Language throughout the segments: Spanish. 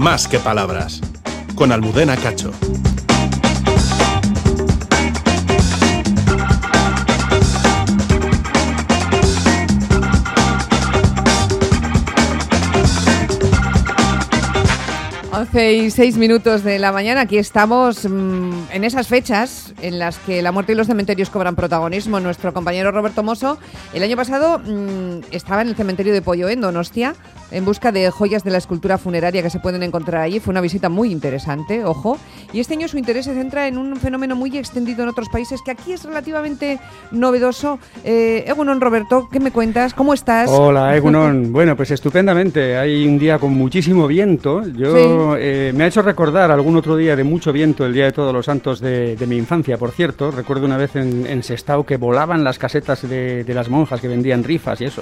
más que palabras, con Almudena Cacho. Hace 6 minutos de la mañana, aquí estamos en esas fechas en las que la muerte y los cementerios cobran protagonismo. Nuestro compañero Roberto Mosso, el año pasado estaba en el cementerio de Poio, en Donostia, en busca de joyas de la escultura funeraria que se pueden encontrar allí. Fue una visita muy interesante, ojo. Y este año su interés se centra en un fenómeno muy extendido en otros países que aquí es relativamente novedoso. Egunon, Roberto, ¿qué me cuentas? ¿Cómo estás? Hola, Egunon. Bueno, pues estupendamente. Hay un día con muchísimo viento. Me ha hecho recordar algún otro día de mucho viento, el Día de Todos los Santos de mi infancia, por cierto. Recuerdo una vez en Sestao que volaban las casetas de las monjas que vendían rifas y eso.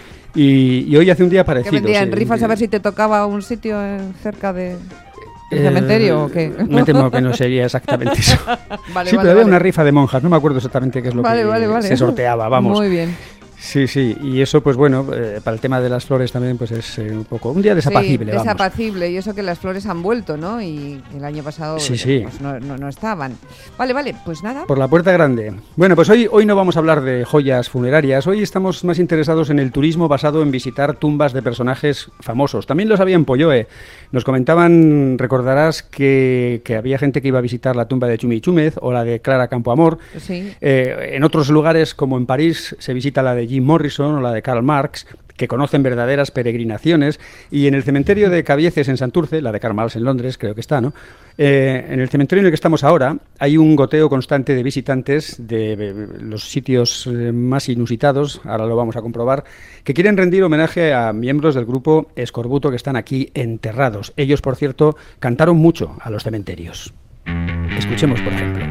Y hoy hace un día parecido. ¿Que vendían rifas a ver si te tocaba un sitio cerca del cementerio o qué? Me temo que no sería exactamente eso. Vale, pero había una rifa de monjas, no me acuerdo exactamente qué es lo que se sorteaba, vamos. Muy bien. Sí, y eso pues bueno, para el tema de las flores también pues es un poco un día desapacible. Sí, desapacible, y eso que las flores han vuelto, ¿no? Y el año pasado pues no estaban. Vale, pues nada. Por la puerta grande. Bueno, pues hoy no vamos a hablar de joyas funerarias, hoy estamos más interesados en el turismo basado en visitar tumbas de personajes famosos. También los había en Polloe. Nos comentaban, recordarás, que había gente que iba a visitar la tumba de Chumi Chúmez o la de Clara Campoamor. Sí. En otros lugares, como en París, se visita la de Jim Morrison o la de Karl Marx, que conocen verdaderas peregrinaciones, y en el cementerio de Cabieces en Santurce, la de Karl Marx en Londres, creo que está, ¿no? En el cementerio en el que estamos ahora hay un goteo constante de visitantes de los sitios más inusitados, ahora lo vamos a comprobar, que quieren rendir homenaje a miembros del grupo Escorbuto que están aquí enterrados. Ellos, por cierto, cantaron mucho a los cementerios. Escuchemos, por ejemplo.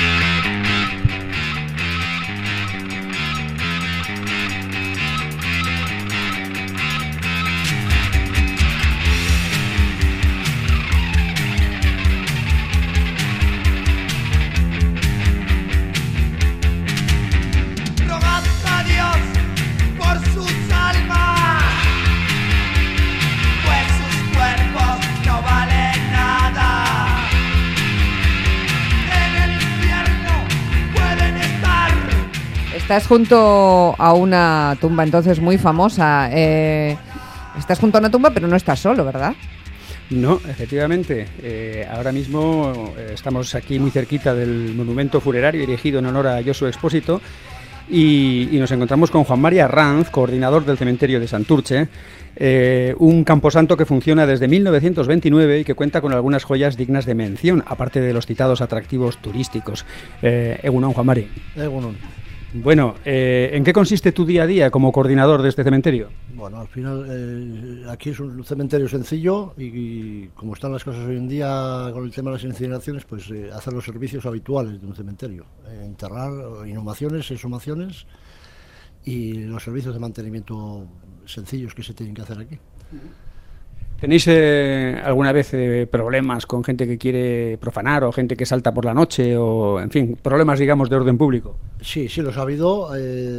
Estás junto a una tumba entonces muy famosa. Estás junto a una tumba, pero no estás solo, ¿verdad? No, efectivamente. Ahora mismo estamos aquí muy cerquita del monumento funerario erigido en honor a Josu Expósito y nos encontramos con Juan María Ranz, coordinador del cementerio de Santurce, un camposanto que funciona desde 1929 y que cuenta con algunas joyas dignas de mención, aparte de los citados atractivos turísticos. Egunon, Juan Mari. Egunon. Bueno, ¿en qué consiste tu día a día como coordinador de este cementerio? Bueno, al final aquí es un cementerio sencillo y como están las cosas hoy en día con el tema de las incineraciones, pues hacer los servicios habituales de un cementerio. Enterrar, inhumaciones, exhumaciones y los servicios de mantenimiento sencillos que se tienen que hacer aquí. ¿Tenéis alguna vez problemas con gente que quiere profanar o gente que salta por la noche o, en fin, problemas, digamos, de orden público? Sí, los ha habido.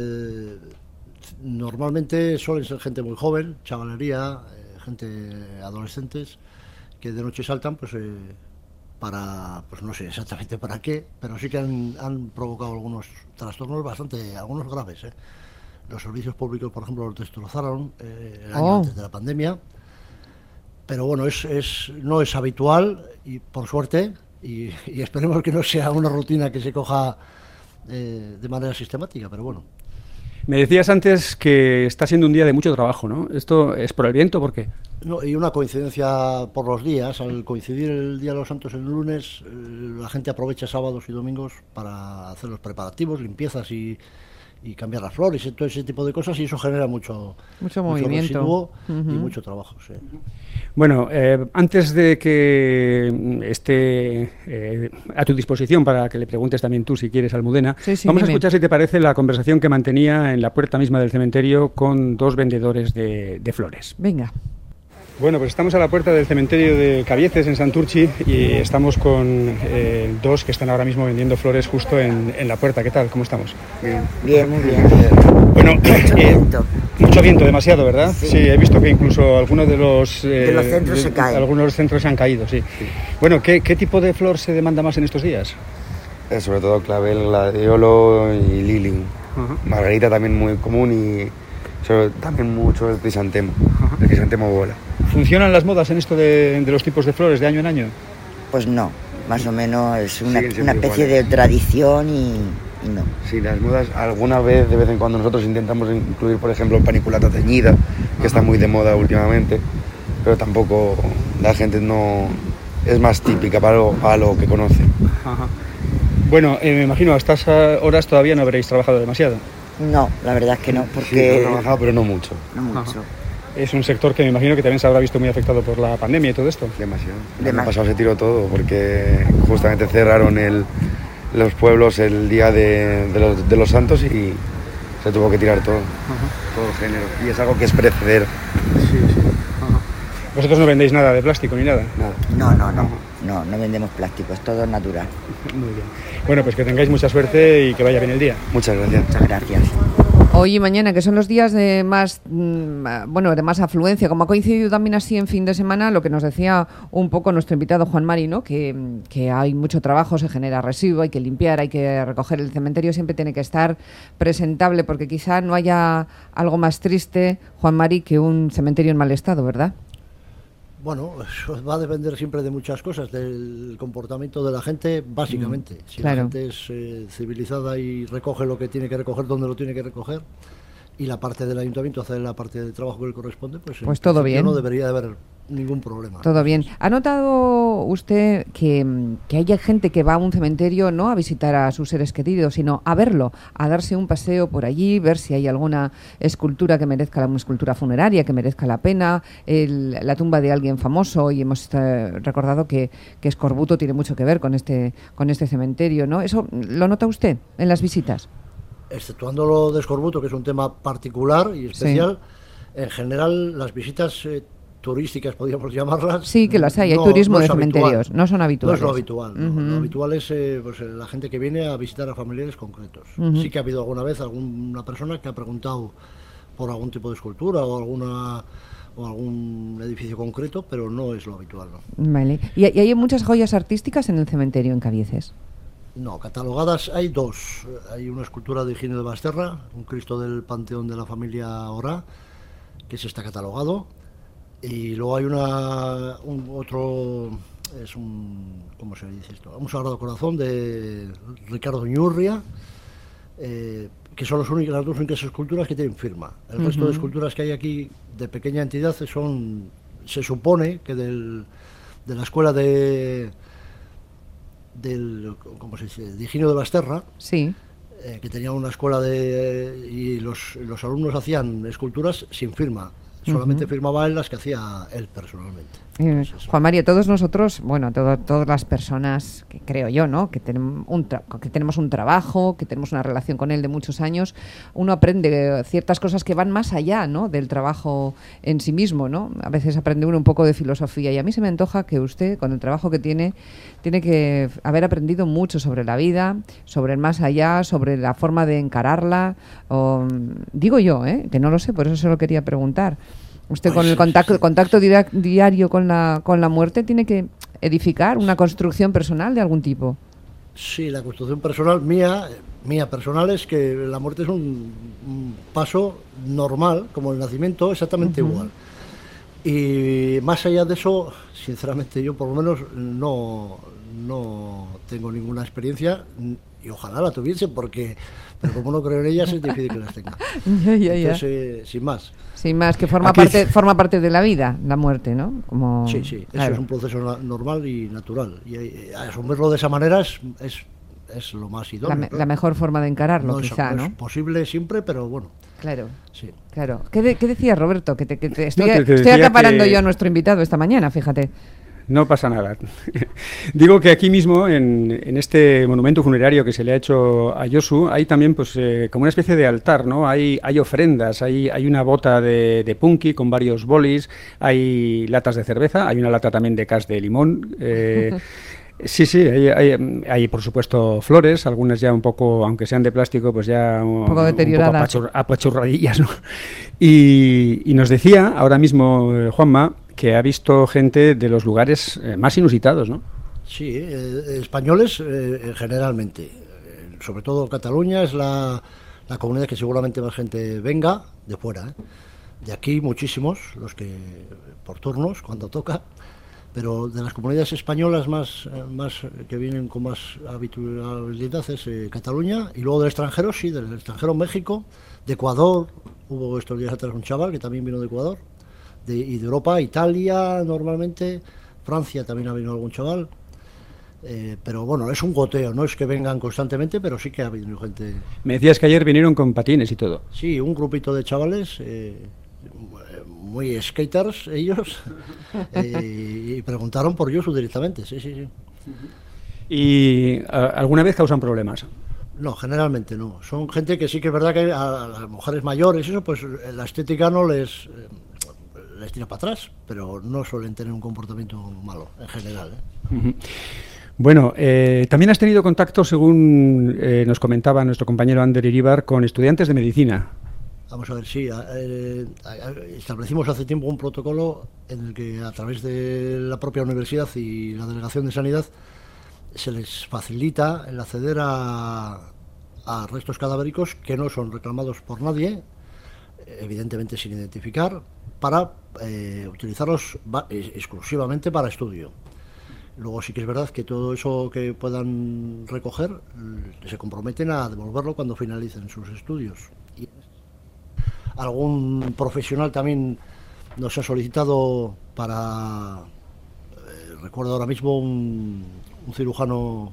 Normalmente suelen ser gente muy joven, chavalería, gente adolescentes, que de noche saltan, pues no sé exactamente para qué, pero sí que han provocado algunos trastornos algunos graves. Los servicios públicos, por ejemplo, los destrozaron el año antes de la pandemia. Pero bueno, no es habitual y por suerte, y esperemos que no sea una rutina que se coja de manera sistemática, pero bueno. Me decías antes que está siendo un día de mucho trabajo, ¿no? ¿Esto es por el viento? ¿Por qué? No, y una coincidencia por los días. Al coincidir el Día de los Santos en el lunes, la gente aprovecha sábados y domingos para hacer los preparativos, limpiezas y cambiar las flores y todo ese tipo de cosas, y eso genera mucho movimiento y mucho trabajo. Sí. Bueno, antes de que esté a tu disposición para que le preguntes también tú, si quieres, Almudena, vamos a escuchar, si te parece, la conversación que mantenía en la puerta misma del cementerio con dos vendedores de flores. Venga. Bueno, pues estamos a la puerta del cementerio de Cabieces en Santurce y estamos con dos que están ahora mismo vendiendo flores justo en la puerta. ¿Qué tal? ¿Cómo estamos? Bien, muy bien. Bueno, Mucho viento. mucho viento, demasiado, ¿verdad? Sí. Sí, he visto que incluso algunos de los centros se caen. Algunos centros se han caído, sí. Bueno, ¿qué tipo de flor se demanda más en estos días? Sobre todo clavel, gladiolo y lili. Margarita también muy común y también mucho el crisantemo. El crisantemo bola. ¿Funcionan las modas en esto de los tipos de flores de año en año? Pues no, más o menos es una Siguen siendo especie iguales. de tradición y no. Sí, las modas, alguna vez, de vez en cuando nosotros intentamos incluir, por ejemplo, paniculata teñida, que está muy de moda últimamente, pero tampoco la gente no es más típica para lo que conoce. Ajá. Bueno, me imagino a estas horas todavía no habréis trabajado demasiado. No, la verdad es que no, Sí, porque hemos trabajado, pero no mucho. no mucho. Ajá. Es un sector que me imagino que también se habrá visto muy afectado por la pandemia y todo esto. Demasiado. El año pasado se tiró todo porque justamente cerraron los pueblos el día de los santos y se tuvo que tirar todo. Todo el género. Y es algo que es perecedero. Vosotros no vendéis nada de plástico ni nada. Nada. No vendemos plástico, es todo natural. Muy bien. Bueno, pues que tengáis mucha suerte y que vaya bien el día. Muchas gracias. Muchas gracias. Hoy y mañana, que son los días de más, de más afluencia, como ha coincidido también así en fin de semana, lo que nos decía un poco nuestro invitado Juan Mari, ¿no? Que hay mucho trabajo, se genera residuo, hay que limpiar, hay que recoger. El cementerio siempre tiene que estar presentable, porque quizá no haya algo más triste, Juan Mari, que un cementerio en mal estado, ¿verdad? Bueno, eso va a depender siempre de muchas cosas, del comportamiento de la gente, básicamente. Si claro. la gente es civilizada y recoge lo que tiene que recoger donde lo tiene que recoger, y la parte del ayuntamiento hace la parte de trabajo que le corresponde, pues en todo principio bien. no debería de haber ningún problema. Todo bien. ¿Ha notado usted que haya gente que va a un cementerio no a visitar a sus seres queridos, sino a verlo, a darse un paseo por allí, ver si hay alguna escultura que merezca, una escultura funeraria que merezca la pena, la tumba de alguien famoso? Y hemos recordado que Escorbuto tiene mucho que ver con este cementerio, ¿no? ¿Eso lo nota usted en las visitas? Exceptuando lo de Escorbuto, que es un tema particular y especial, en general las visitas turísticas, podríamos llamarlas. Sí, que las hay no- turismo no de es habitual. cementerios, no son No habituales. es lo habitual. ¿no? Ujú. Lo habitual es la gente que viene a visitar a familiares concretos. Ujú. Sí que ha habido alguna vez alguna persona que ha preguntado por algún tipo de escultura o algún edificio concreto, pero no es lo habitual. ¿no? Vale. ¿Y hay muchas joyas artísticas en el cementerio en Cabieces? No, catalogadas hay dos. Hay una escultura de Higinio de Basterra, un Cristo del Panteón de la familia Orá, que ese está catalogado. Y luego hay ¿cómo se dice esto? Un Sagrado Corazón de Ricardo Ñurria, que son las dos únicas esculturas que tienen firma. El resto de esculturas que hay aquí de pequeña entidad se supone que de la escuela ¿cómo se dice? De Higinio de Basterra, Sí. que tenía una escuela y los alumnos hacían esculturas sin firma. Solamente firmaba él las que hacía él personalmente. Pues eso. Juan María, todos nosotros, bueno, todas las personas, que creo yo, ¿no? Que tenemos un trabajo, que tenemos una relación con él de muchos años, uno aprende ciertas cosas que van más allá, ¿no? Del trabajo en sí mismo, ¿no? A veces aprende uno un poco de filosofía y a mí se me antoja que usted, con el trabajo que tiene que haber aprendido mucho sobre la vida, sobre el más allá, sobre la forma de encararla. Digo yo, que no lo sé, por eso se lo quería preguntar. Usted con el contacto diario con la muerte tiene que edificar una construcción personal de algún tipo. Sí, la construcción personal mía personal es que la muerte es un paso normal, como el nacimiento, exactamente igual. Y más allá de eso, sinceramente yo por lo menos no tengo ninguna experiencia y ojalá la tuviese pero como no creo en ellas es difícil que las tenga. Ya. Entonces, sin más. Sin más, que forma parte de la vida, la muerte, ¿no? Como, Sí, eso claro. es un proceso normal y natural. Y asumirlo de esa manera es lo más idóneo. La mejor forma de encararlo, no quizá, no ¿no? es posible siempre, pero bueno. Claro. Sí. Claro. ¿Qué decía Roberto? Que estoy decía acaparando que- yo a nuestro invitado esta mañana, fíjate. No pasa nada. Digo que aquí mismo, en este monumento funerario que se le ha hecho a Josu, hay también pues como una especie de altar, ¿no? Hay ofrendas, hay una bota de punky con varios bolis, hay latas de cerveza, hay una lata también de cas de limón. Sí, hay por supuesto flores, algunas ya un poco, aunque sean de plástico, pues ya un poco deterioradas, apachurradillas, ¿no? Y nos decía ahora mismo Juanma que ha visto gente de los lugares más inusitados, ¿no? Sí, españoles generalmente, sobre todo Cataluña es la comunidad que seguramente más gente venga de fuera, ¿eh? De aquí muchísimos, los que por turnos, cuando toca. Pero de las comunidades españolas más que vienen con más habitualidad es Cataluña, y luego del extranjero, sí, del extranjero México, de Ecuador, hubo estos días atrás un chaval que también vino de Ecuador, y de Europa, Italia normalmente, Francia también ha venido algún chaval, pero bueno, es un goteo, no es que vengan constantemente, pero sí que ha venido gente. Me decías que ayer vinieron con patines y todo. Sí, un grupito de chavales, muy skaters ellos, y preguntaron por Josu directamente, sí. ¿Y alguna vez causan problemas? No, generalmente no. Son gente que sí que es verdad que a las mujeres mayores, eso, pues la estética no les tira para atrás, pero no suelen tener un comportamiento malo, en general, ¿eh? Uh-huh. Bueno, también has tenido contacto, según nos comentaba nuestro compañero Ander Iríbar, con estudiantes de medicina. Vamos a ver, sí, establecimos hace tiempo un protocolo en el que a través de la propia universidad y la Delegación de Sanidad se les facilita el acceder a restos cadavéricos que no son reclamados por nadie, evidentemente sin identificar, para utilizarlos exclusivamente para estudio. Luego sí que es verdad que todo eso que puedan recoger se comprometen a devolverlo cuando finalicen sus estudios. Y algún profesional también nos ha solicitado para, recuerdo ahora mismo un cirujano,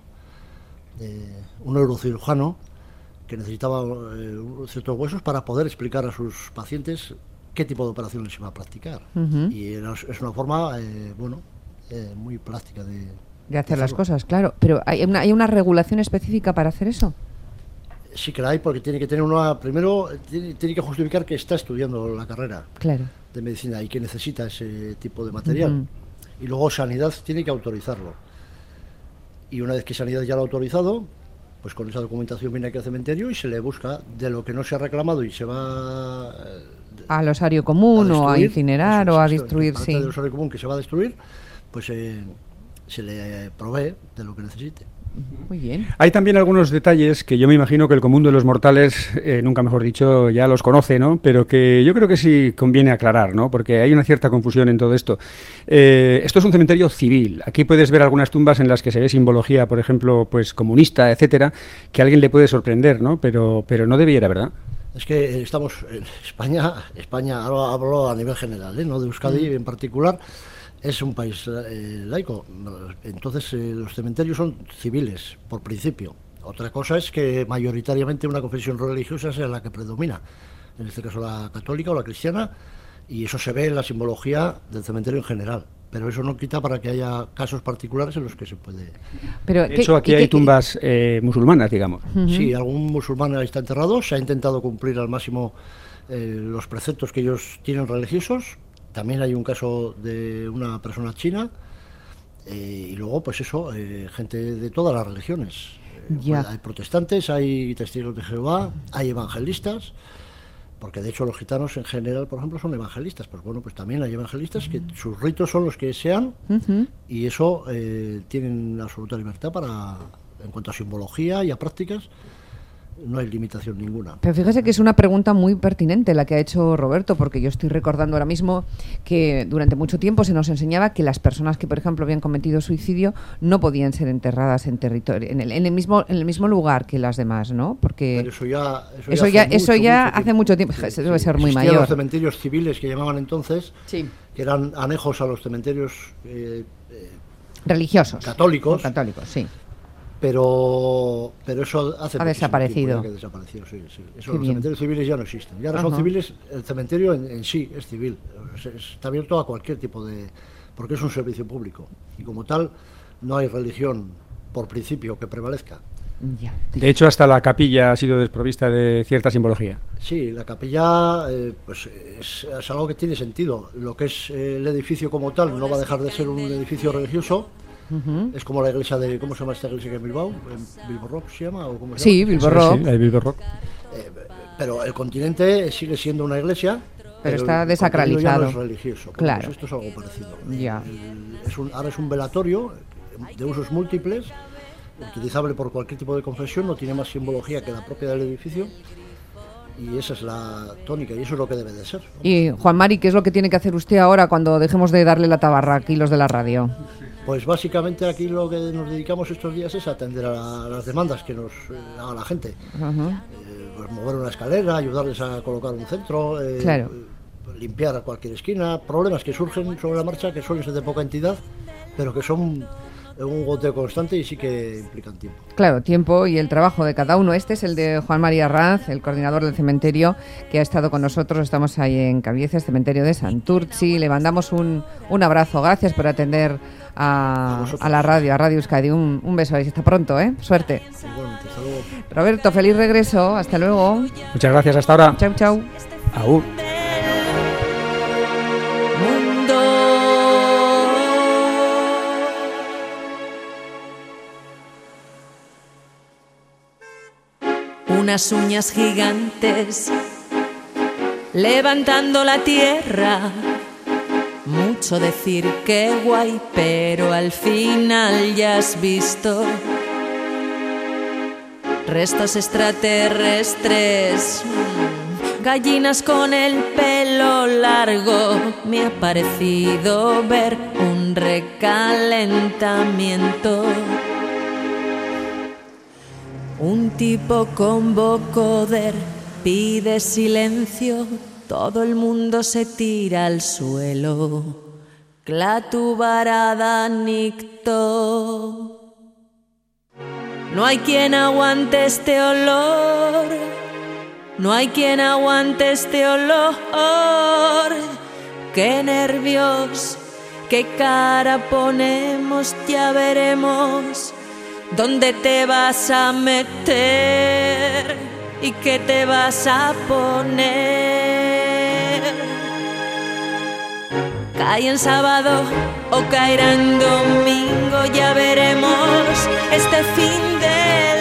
un neurocirujano que necesitaba ciertos huesos para poder explicar a sus pacientes qué tipo de operaciones iba a practicar. Uh-huh. Y es una forma, muy plástica de hacer las cosas, claro. Pero ¿hay una regulación específica para hacer eso? Sí que la hay, porque tiene que tener primero tiene que justificar que está estudiando la carrera, claro, de medicina y que necesita ese tipo de material. Uh-huh. Y luego Sanidad tiene que autorizarlo. Y una vez que Sanidad ya lo ha autorizado, pues con esa documentación viene aquí al cementerio y se le busca de lo que no se ha reclamado y se va al osario común, o a incinerar, o a destruir, sí. Del osario común que se va a destruir, pues se le provee de lo que necesite. Muy bien. Hay también algunos detalles que yo me imagino que el común de los mortales, nunca mejor dicho, ya los conoce, ¿no? Pero que yo creo que sí conviene aclarar, ¿no? Porque hay una cierta confusión en todo esto. Esto es un cementerio civil. Aquí puedes ver algunas tumbas en las que se ve simbología, por ejemplo, pues comunista, etcétera, que a alguien le puede sorprender, ¿no? Pero no debiera, ¿verdad? Es que estamos en España, hablo a nivel general, no de Euskadi en particular. Es un país laico, entonces los cementerios son civiles, por principio. Otra cosa es que mayoritariamente una confesión religiosa sea la que predomina, en este caso la católica o la cristiana, y eso se ve en la simbología del cementerio en general. Pero eso no quita para que haya casos particulares en los que se puede... Pero, de hecho, aquí hay tumbas musulmanas, digamos. Uh-huh. Sí, algún musulmán está enterrado, se ha intentado cumplir al máximo los preceptos que ellos tienen religiosos. También hay un caso de una persona china, y luego, pues eso, gente de todas las religiones. Pues hay protestantes, hay testigos de Jehová, hay evangelistas, porque de hecho los gitanos en general, por ejemplo, son evangelistas. Pues bueno, pues también hay evangelistas que sus ritos son los que sean, uh-huh, y eso tienen absoluta libertad en cuanto a simbología y a prácticas. No hay limitación ninguna. Pero fíjese que es una pregunta muy pertinente la que ha hecho Roberto, porque yo estoy recordando ahora mismo que durante mucho tiempo se nos enseñaba que las personas que, por ejemplo, habían cometido suicidio no podían ser enterradas en territorio, en el mismo lugar que las demás, ¿no? Porque eso ya hace mucho tiempo. Eso debe ser muy mayor. Los cementerios civiles que llamaban entonces, sí, que eran anejos a los cementerios religiosos, católicos, sí. Pero eso ha desaparecido. Que desapareció, sí. Eso, los cementerios civiles ya no existen. Ya no son civiles, el cementerio en sí es civil. Está abierto a cualquier tipo de... porque es un servicio público. Y como tal, no hay religión, por principio, que prevalezca. Ya. De hecho, hasta la capilla ha sido desprovista de cierta simbología. Sí, la capilla pues es algo que tiene sentido. Lo que es el edificio como tal no va a dejar de ser un edificio religioso, Es como la iglesia de, ¿cómo se llama esta iglesia que es Bilbao? ¿Bilbo Rock se llama? ¿O cómo se Sí, llama? Bilbo Rock. Sí, el Bilbo Rock. Pero el continente sigue siendo una iglesia, Pero está el desacralizado. contenido ya no es religioso. Claro. Pues esto es algo parecido. Ya. Ahora es un velatorio de usos múltiples, utilizable por cualquier tipo de confesión, no tiene más simbología que la propia del edificio. Y esa es la tónica y eso es lo que debe de ser. Y Juan Mari, ¿qué es lo que tiene que hacer usted ahora cuando dejemos de darle la tabarra aquí los de la radio? Pues básicamente aquí lo que nos dedicamos estos días es atender a las demandas que nos haga la gente. Pues mover una escalera, ayudarles a colocar un centro, Claro. limpiar a cualquier esquina, problemas que surgen sobre la marcha, que suelen ser de poca entidad, pero que son un goteo constante y sí que implican tiempo. Claro, tiempo y el trabajo de cada uno. Este es el de Juan María Arranz, el coordinador del cementerio, que ha estado con nosotros. Estamos ahí en Cabieces, cementerio de Santurtzi. Le mandamos un abrazo. Gracias por atender a la radio, a Radio Euskadi. Un beso y hasta pronto, ¿eh? Suerte. Igualmente, hasta luego. Roberto, feliz regreso. Hasta luego. Muchas gracias, hasta ahora. Chau, chau. Agur. Unas uñas gigantes levantando la tierra. Mucho decir que guay, pero al final ya has visto restos extraterrestres, gallinas con el pelo largo. Me ha parecido ver un recalentamiento. Un tipo con vocoder pide silencio, todo el mundo se tira al suelo. Klatu barada nicto. No hay quien aguante este olor, no hay quien aguante este olor. Qué nervios, qué cara ponemos, ya veremos. ¿Dónde te vas a meter y qué te vas a poner? ¿Cae en sábado o caerá en domingo? Ya veremos este fin de